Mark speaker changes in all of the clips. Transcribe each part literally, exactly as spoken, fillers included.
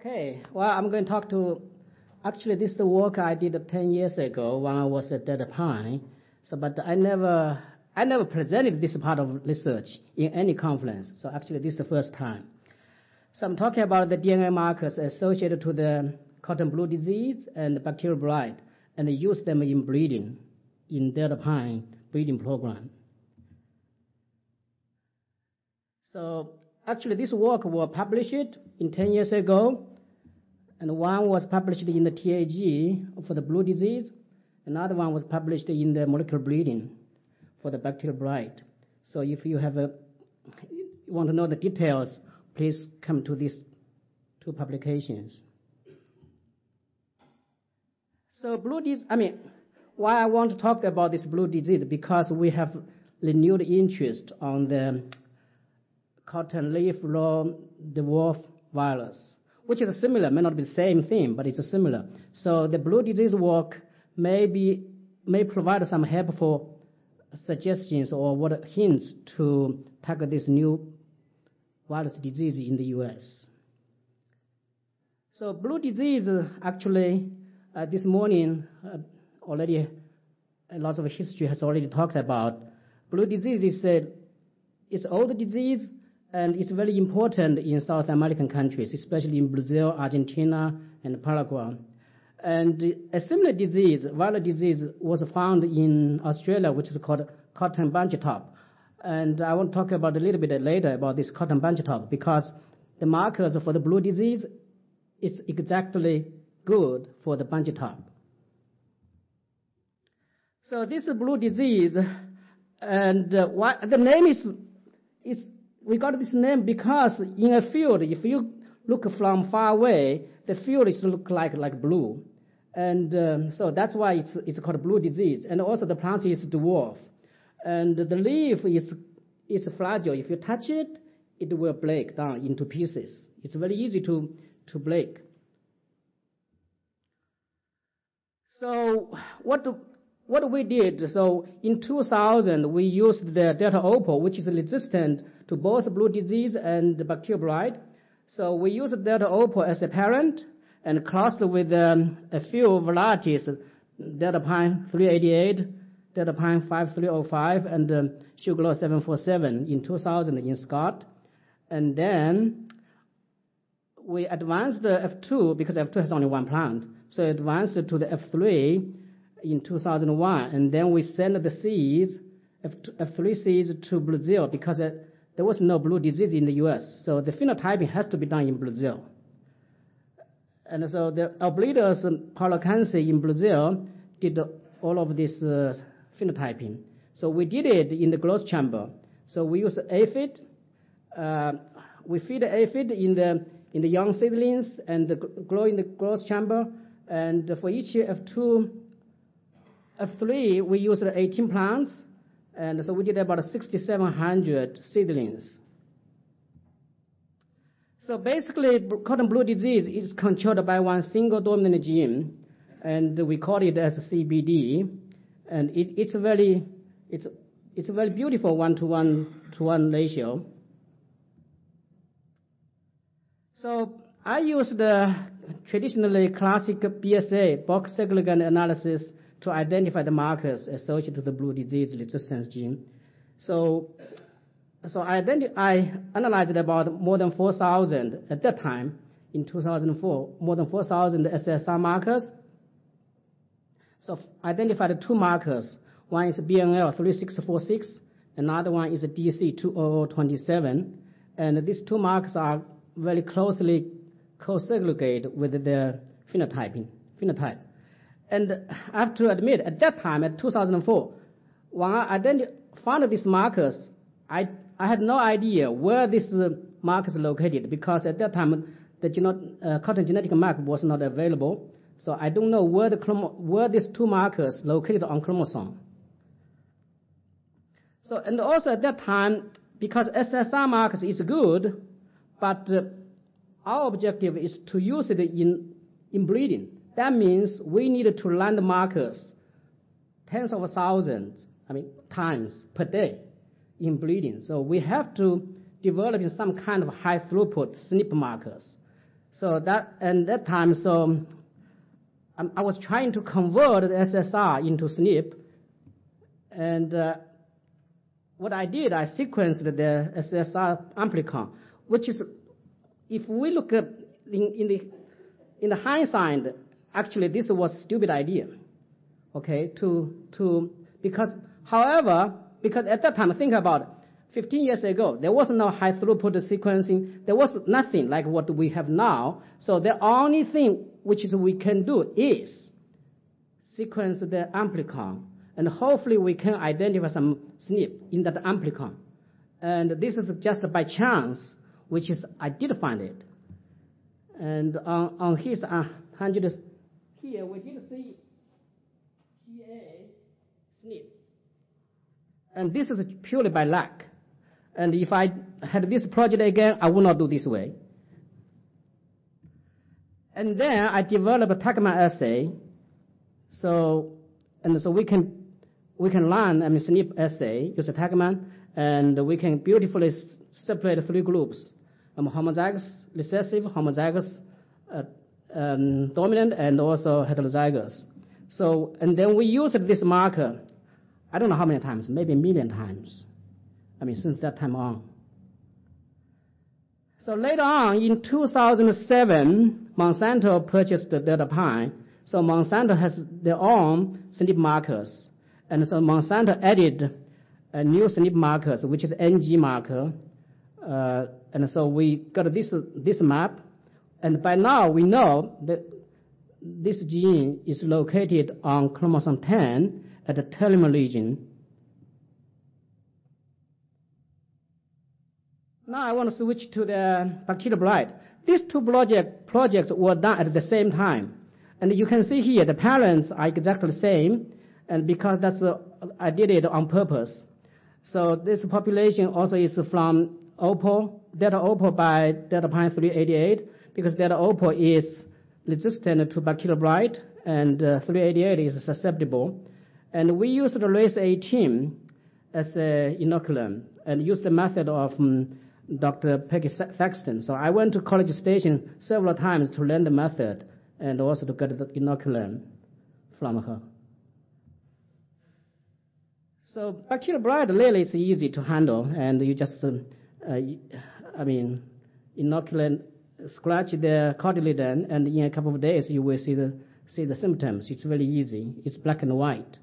Speaker 1: Okay, well, I'm going to talk to, actually, this is the work I did ten years ago when I was at Delta Pine. So, but I never, I never presented this part of research in any conference. So actually, this is the first time. So I'm talking about the D N A markers associated to the cotton blue disease and the bacterial blight, and use them in breeding, in Delta Pine breeding program. So actually, this work was published in ten years ago, and one was published in the T A G for the blue disease. Another one was published in the molecular breeding for the bacterial blight. So if you have a, you want to know the details, please come to these two publications. So blue disease, I mean, why I want to talk about this blue disease, because we have renewed interest on the cotton leaf roll dwarf virus, which is similar, may not be the same thing, but it's similar. So the blue disease work may be, may provide some helpful suggestions or what hints to tackle this new virus disease in the U S. So blue disease, actually, uh, this morning, uh, already a lot of history has already talked about. Blue disease is a, it's old disease, and it's very important in South American countries, especially in Brazil, Argentina, and Paraguay. And a similar disease, viral disease, was found in Australia, which is called cotton bunch top. And I want to talk about a little bit later about this cotton bunch top, because the markers for the blue disease is exactly good for the bunch top. So this is blue disease, and uh, why, the name is, is, we got this name because in a field, if you look from far away, the field is look like, like blue. And um, so that's why it's, it's called blue disease. And also the plant is dwarf. And the leaf is, is fragile. If you touch it, it will break down into pieces. It's very easy to, to break. So what, what we did, so in two thousand, we used the Delta Opal, which is resistant to both blue disease and bacterial blight. So we used Delta Opal as a parent and crossed with um, a few varieties, Delta Pine three eighty-eight, Delta Pine five three oh five, and um, Sugarloaf seven forty-seven in two thousand in Scott. And then we advanced the F two, because F two has only one plant. So advanced to the F three in two thousand one, and then we sent the seeds, F three seeds, to Brazil, because it, there was no blue disease in the U S, so the phenotyping has to be done in Brazil. And so the Albredos Paulo Canse in Brazil did all of this uh, phenotyping. So we did it in the growth chamber. So we use aphid. Uh, we feed aphid in the in the young seedlings and the, grow in the growth chamber. And for each F two, F three, we used eighteen plants. And so we did about sixty-seven hundred seedlings. So basically, cotton blue disease is controlled by one single dominant gene, and we call it as C B D. And it, it's a very, it's, it's a very beautiful one-to-one to one ratio. So I use the traditionally classic B S A, bulk segregant analysis, to identify the markers associated with the blue disease resistance gene. So, so I, I analyzed about more than four thousand at that time, in two thousand four, more than four thousand S S R markers. So I identified two markers. One is B N L three six four six, another one is D C two zero zero two seven. And these two markers are very closely co-segregated with the phenotyping, phenotype. And I have to admit, at that time, at two thousand four, when I found these markers, I, I had no idea where this uh, marker is located, because at that time, the geno- uh, cotton genetic map was not available. So I don't know where, the chromo- where these two markers located on chromosome. So, and also at that time, because S S R markers is good, but uh, our objective is to use it in, in breeding. That means we needed to run the markers tens of thousands, I mean, times per day in breeding. So we have to develop some kind of high throughput S N P markers. So that, and that time, so um, I was trying to convert the S S R into S N P, and uh, what I did, I sequenced the S S R amplicon, which is, if we look at in, in the in the hindsight, actually this was a stupid idea, okay, to to because, however, because at that time, think about it, fifteen years ago, there was no high throughput sequencing. There was nothing like what we have now. So the only thing which is we can do is sequence the amplicon, and hopefully we can identify some S N P in that amplicon. And this is just by chance, which is I did find it. And on, on his uh, one hundred, here we did see G A S N P. And this is purely by luck. And if I had this project again, I would not do this way. And then I developed a Tuckman assay. So, and so we can, we can learn, I mean, S N P assay, use a Tuckman, and we can beautifully separate three groups, um, homozygous, recessive, homozygous, uh, um, dominant, and also heterozygous. So, and then we used this marker, I don't know how many times, maybe a million times. I mean, since that time on. So later on, in two thousand seven, Monsanto purchased the Delta Pine. So Monsanto has their own S N P markers. And so Monsanto added a new S N P markers, which is N G marker. Uh, and so we got this, this map. And by now, we know that this gene is located on chromosome ten at the telomere region. Now I want to switch to the bacterial blight. These two project, projects were done at the same time. And you can see here the parents are exactly the same, and because that's uh, I did it on purpose. So this population also is from Opal, Delta Opal by Delta Pine three eighty-eight, because Delta Opal is resistant to bacterial blight, and uh, three eighty-eight is susceptible. And we used the race eighteen as an inoculum, and used the method of um, Doctor Peggy Thaxton. So I went to College Station several times to learn the method and also to get the inoculum from her. So bacterial blight really is easy to handle, and you just, uh, uh, I mean, inoculate, scratch the cotyledon, and in a couple of days you will see the see the symptoms. It's very easy. It's black and white.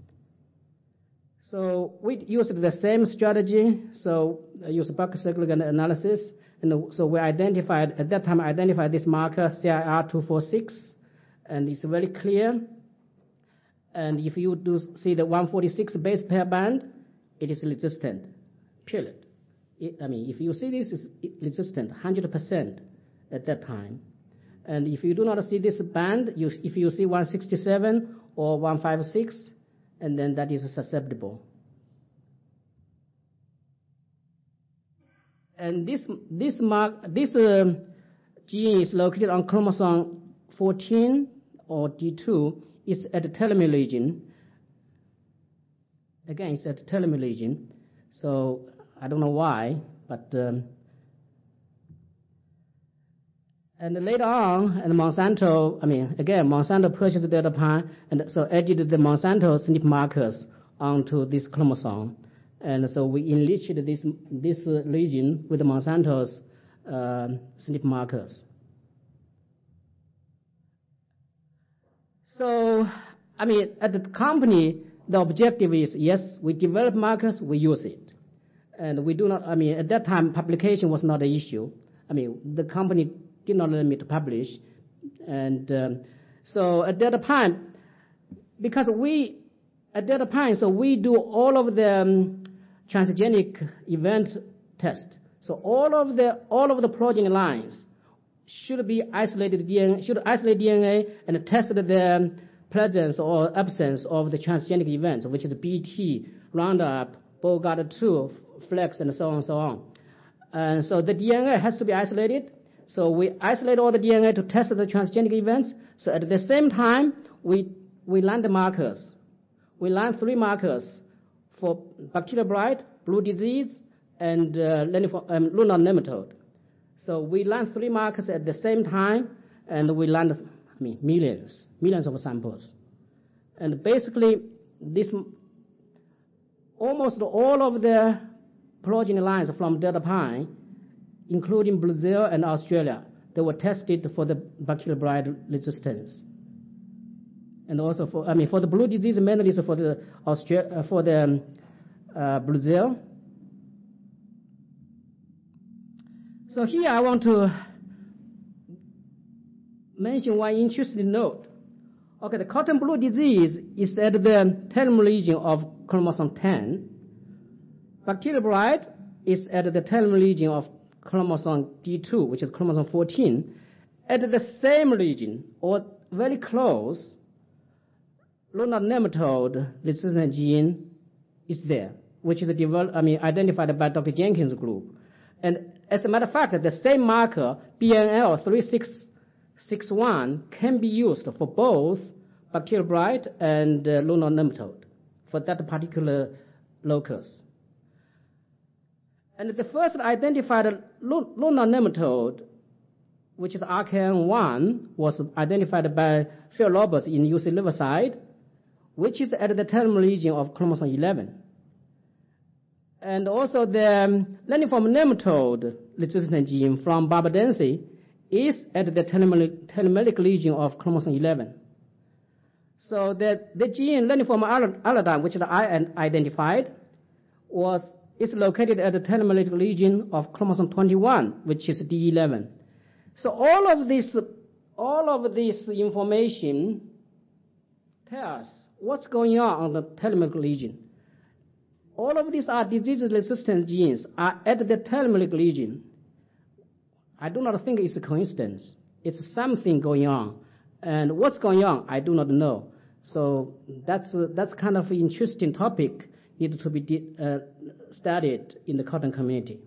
Speaker 1: So we used the same strategy. So I used bulk segregant analysis, and so we identified at that time. I identified this marker C I R two forty-six, and it's very clear. And if you do see the one forty-six base pair band, it is resistant. Period. It, I mean, if you see this is resistant, one hundred percent at that time. And if you do not see this band, you, if you see one sixty-seven or one fifty-six, and then that is susceptible. And this this mark this uh, gene is located on chromosome fourteen or D two. It's at the telomere region. Again, it's at the telomere region. So I don't know why, but um, and later on, and Monsanto, I mean, again, Monsanto purchased the Delta Pine, and so added the Monsanto S N P markers onto this chromosome. And so we enriched this, this region with the Monsanto's uh, S N P markers. So, I mean, at the company, the objective is, yes, we develop markers, we use it. And we do not, I mean, at that time, publication was not an issue. I mean, the company did not let me to publish. And um, so at Delta Pine, because we, at Delta Pine, so we do all of the um, transgenic event test. So all of the, all of the progeny lines should be isolated D N A, should isolate D N A and test the presence or absence of the transgenic events, which is B T, Roundup, Bogart two, Flex, and so on and so on. And so the D N A has to be isolated. So we isolate all the D N A to test the transgenic events. So at the same time, we, we learn the markers. We learn three markers for bacterial blight, blue disease, and uh, um, lunar nematode. So we ran three markers at the same time, and we ran, I mean, millions, millions of samples. And basically, this almost all of the progeny lines from Delta Pi, including Brazil and Australia, they were tested for the bacterial blight resistance. And also for, I mean, for the blue disease, mainly for the Australia, uh, for the um, uh, Brazil. So here I want to mention one interesting note. Okay, the cotton blue disease is at the telomere region of chromosome ten. Bacterial blight is at the telomere region of chromosome D two, which is chromosome fourteen. At the same region, or very close, lunar nematode resistant gene is there, which is developed, I mean, identified by Doctor Jenkins' group. And as a matter of fact, the same marker, B N L three six six one, can be used for both bacterial blight and uh, lunar nematode for that particular locus. And the first identified lunar nematode, which is R K N one, was identified by Phil Roberts in U C Riverside, which is at the telomere region of chromosome eleven. And also the um, lentiform nematode resistant gene from barbadense is at the telomeric, telomeric region of chromosome eleven. So the, the gene lentiform allodyne, which is I identified, was is located at the telomeric region of chromosome twenty-one, which is D eleven. So all of this, all of this information tells us what's going on on the telomeric region. All of these are disease-resistant genes are at the telomeric region. I do not think it's a coincidence. It's something going on. And what's going on, I do not know. So that's, uh, that's kind of an interesting topic needed to be uh, studied in the cotton community.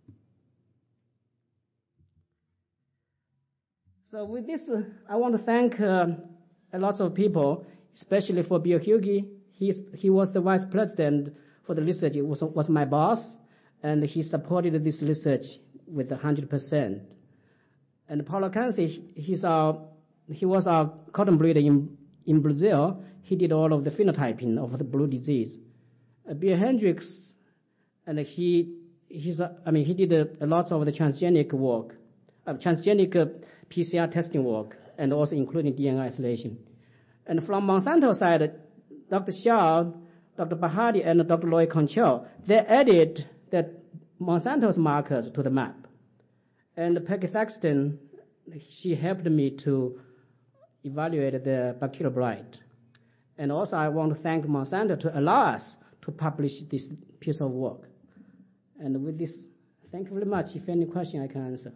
Speaker 1: So with this, uh, I want to thank uh, a lot of people, especially for Bill Hughey. He's, he was the vice president for the research. It was, was my boss, and he supported this research with one hundred percent. And Paulo Canci, he's our, he was our cotton breeder in, in Brazil. He did all of the phenotyping of the blue disease. Uh, Bill Hendricks, and he, he's, uh, I mean, he did a, a lot of the transgenic work, uh, transgenic uh, P C R testing work, and also including D N A isolation. And from Monsanto side, Doctor Shaw, Doctor Bahati, and Doctor Lloyd Conchel, they added the Monsanto's markers to the map. And Peggy Thaxton, she helped me to evaluate the bacterial blight. And also I want to thank Monsanto to allow us to publish this piece of work. And with this, thank you very much. If any question, I can answer.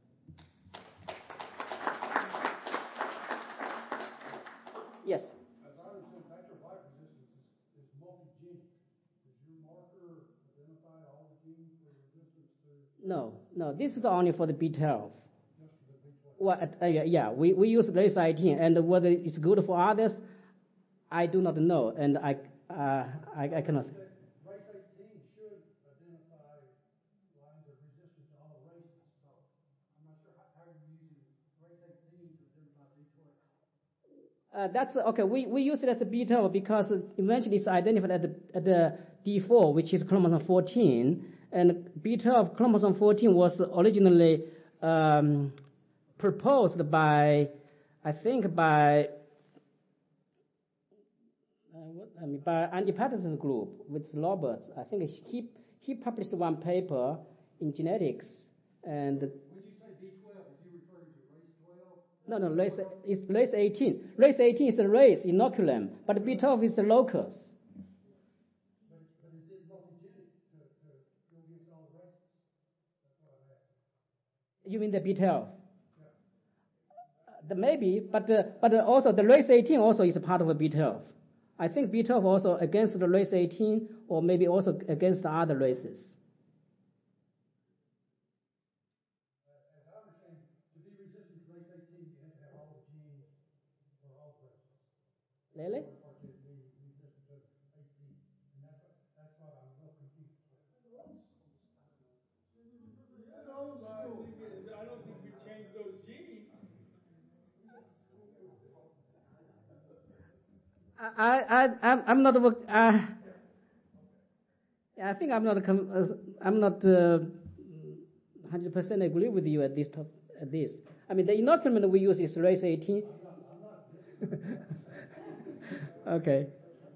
Speaker 1: Yes?
Speaker 2: As I understand, bacterial blight resistance is, is multigenic. Does your marker identify all the genes for resistance to?
Speaker 1: No, no, this is only for the B twelve.
Speaker 2: Just for the B twelve?
Speaker 1: Well, uh, yeah, yeah, we, we use race eighteen, and whether it's good for others, I do not know, and I, uh, I, I cannot say.
Speaker 2: Race eighteen should identify lines of resistance to all races, so I'm not sure how, how you're using race eighteen to identify B twelve.
Speaker 1: Uh, that's okay. We, we use it as a B twelve because eventually it's identified at the, at the D four, which is chromosome fourteen, and B twelve chromosome fourteen was originally um, proposed by, I think, by uh, what, I mean, by Andy Patterson's group with Roberts. I think he he published one paper in genetics, and.
Speaker 2: When you say B twelve, are you referring to race twelve?
Speaker 1: No, no, race, it's race eighteen. Race eighteen is a race, inoculum, but B twelve is the locus.
Speaker 2: But, but is it multigenic to, to go against all races? That's what I'm asking.
Speaker 1: You mean the B twelve?
Speaker 2: Yeah.
Speaker 1: Uh, the, maybe, but uh, but uh, also the race eighteen also is a part of a B twelve. I think B twelve also against the race eighteen, or maybe also against the other races.
Speaker 2: As I understand, to be resistant to race eighteen, you have to have all the genes for all races.
Speaker 1: Really?
Speaker 2: Or to be resistant to eighteen. And that's what, that's what I'm a little confused with. I
Speaker 1: I, I, I'm, I'm not. Uh, I think I'm not. Uh, I'm not uh, one hundred percent agree with you at this. Top, at this. I mean, the inoculant we use is race eighteen. Okay.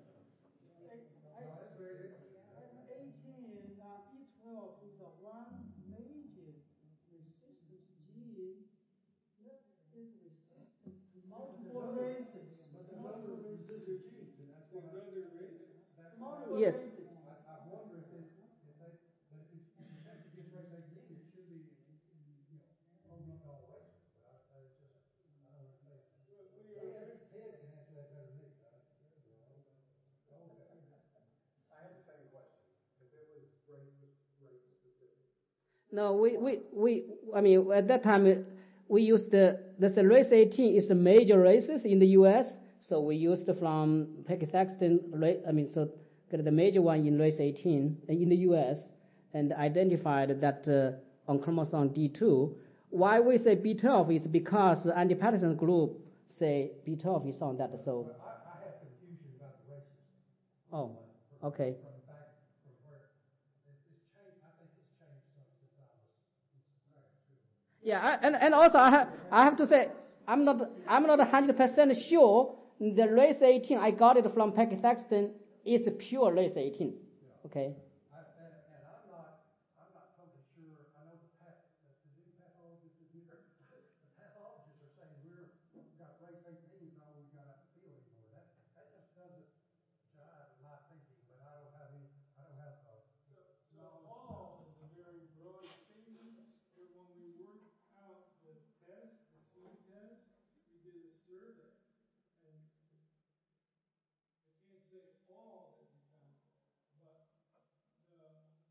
Speaker 2: eighteen, uh, B twelve is a one major resistance gene that is resistant to multiple races.
Speaker 3: But there's other resistant genes, and that's what I. There's other races.
Speaker 2: Multiple
Speaker 1: Yes.
Speaker 2: races.
Speaker 3: I, I wonder if it, if they, but if, if you test against race eighteen, it should be, in, in, you know, probably to all races. But I, I just, I don't understand that. Ted, Ted can answer that better than me, right? Okay.
Speaker 4: I had the same question. If it was race race specific.
Speaker 1: No, we, we, we, I mean, at that time, uh, we used the, the race eighteen is the major races in the U S, so we used from paclitaxel, I mean, so get the major one in race eighteen in the U S, and identified that uh, on chromosome D two. Why we say B twelve is because the anti-Patterson group say B twelve is on that, so.
Speaker 3: But I, I have confusion about the races.
Speaker 1: Oh, okay.
Speaker 3: From back, from where, it, it's changed, I think it's changed some since I was in grad school.
Speaker 1: Yeah, I, and, and also I have, I have to say, I'm not, I'm not one hundred percent sure the race eighteen, I got it from paclitaxel, it's pure race eighteen. Okay.
Speaker 3: I, and, and I'm not, I'm not totally sure. I know the path, the, the new pathologists in here, the pathologists are saying we're we've got race eighteen is all we've got out in the field anymore. That that just doesn't jive in my thinking. But I don't have any. I don't have. Uh,
Speaker 5: So, so all is a very broad statement, but when we worked out the test, the seed test, we did a survey, and I can't say all that we found, but the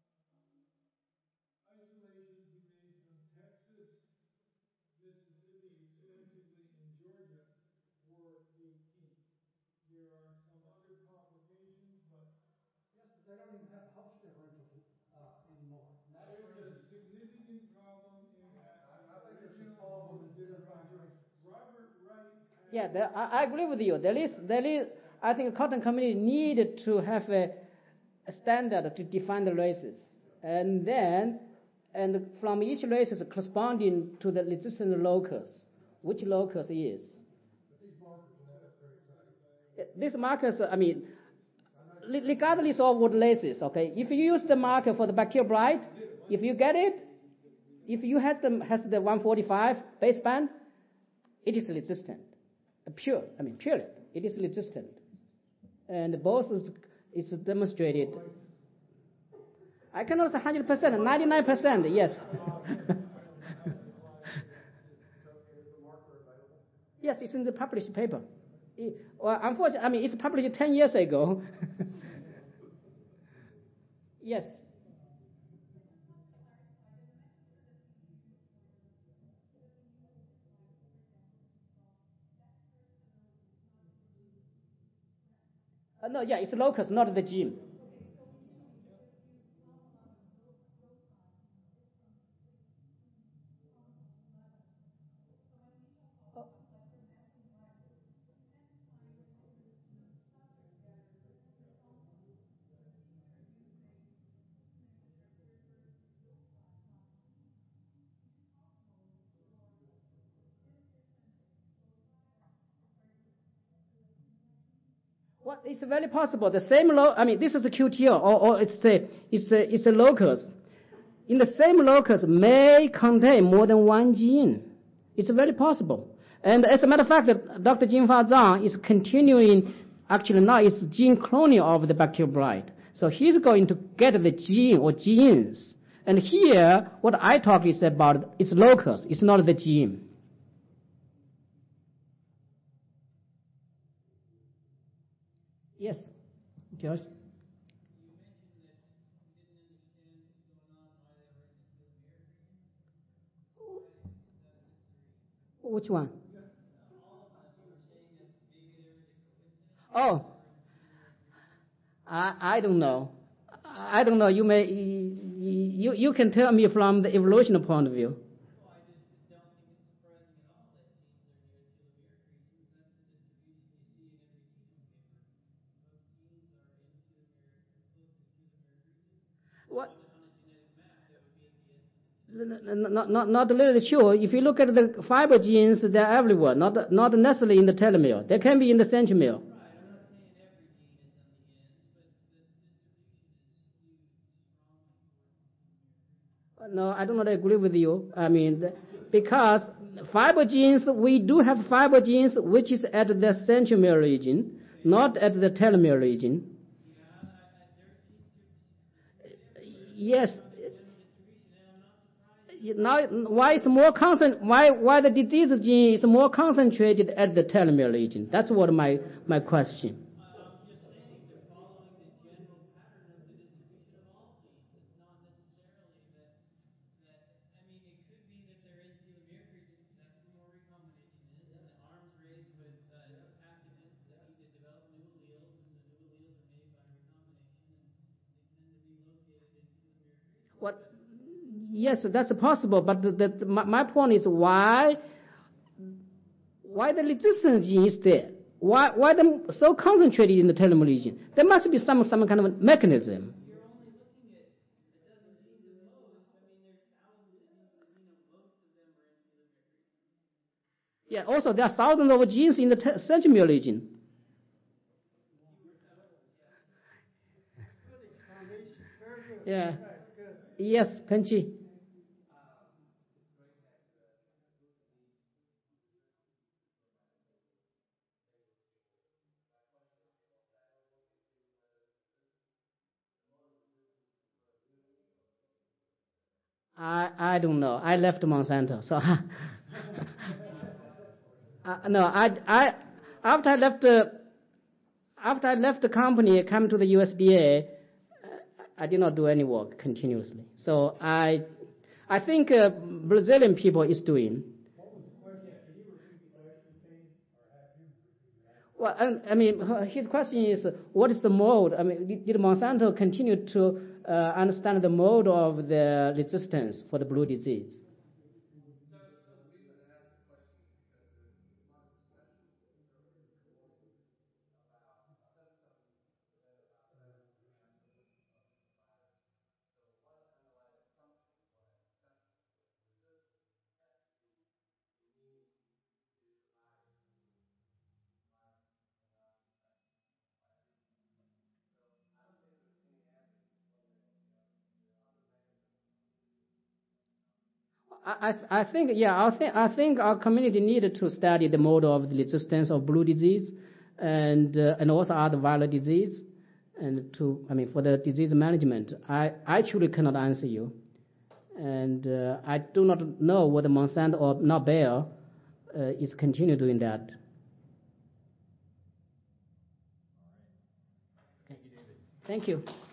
Speaker 5: isolations we made from Texas, Mississippi, extensively in Georgia were eighteen. There are some other complications, but
Speaker 2: Yes, but they don't even have Hobbs differentials uh, anymore. And that's
Speaker 5: there's a
Speaker 2: crazy.
Speaker 5: significant problem in that.
Speaker 3: I, I think
Speaker 5: the
Speaker 3: there's a
Speaker 5: original
Speaker 3: problem in
Speaker 5: was
Speaker 3: identifying
Speaker 5: different.
Speaker 3: races.
Speaker 5: Robert Wright had
Speaker 1: Yeah, there, I, I agree with you. There is, there is, I think cotton community needed to have a, a standard to define the races. And then, and from each race is corresponding to the resistant locus, which locus is.
Speaker 3: But these markers, you know, that's very exciting.
Speaker 1: These markers, I mean, regardless of what races, okay, if you use the marker for the bacterial blight, if you get it, if you has the, has the one forty-five baseband, it is resistant. Pure, I mean, pure, it is resistant. And both is, is demonstrated. I cannot say one hundred percent, ninety-nine percent, yes. Yes, it's in the published paper. It, well, unfortunately, I mean, it's published ten years ago. Yes. Uh, no, yeah, it's locus, not the gene. Well, it's very possible. The same lo- I mean, this is a Q T L, or, or it's a, it's a, it's a locus. In the same locus may contain more than one gene. It's very possible. And as a matter of fact, Doctor Jinfa Zhang is continuing, actually now it's gene cloning of the bacterial blight. So he's going to get the gene or genes. And here, what I talk is about its locus, it's not the gene. Yes, Josh? Which one? Oh, I, I don't know. I don't know. You may you you can tell me from the evolutionary point of view. What? Not, not, not literally sure. If you look at the fiber genes, they're everywhere, not, not necessarily in the telomere. They can be in the centromere. No, I do not agree with you. I mean, the, because fiber genes, we do have fiber genes which is at the centromere region, not at the telomere region. Yes. Now, why it's more concent- why why the disease gene is more concentrated at the telomere region? That's what my my question. What? Yes, that's possible. But the, the, my, my point is why why the resistance gene is there? Why why them so concentrated in the telomere region? There must be some some kind of mechanism. Yeah. Also, there are thousands of genes in the te- centromere region. Yeah. Yes, Penchi. I I don't know. I left Monsanto, so uh, no. I I after I left the after I left the company, I came to the U S D A. I did not do any work continuously. So I I think uh, Brazilian people is doing. Well, I, I mean, his question is, what is the mode? I mean, did, did Monsanto continue to uh, understand the mode of the resistance for the blue disease? I, I think, yeah, I think, I think our community needed to study the mode of the resistance of blue disease and, uh, and also other viral disease. And to, I mean, for the disease management, I, I truly cannot answer you. And uh, I do not know whether Monsanto or Nobel uh, is continue doing that. Thank you, David. Thank you.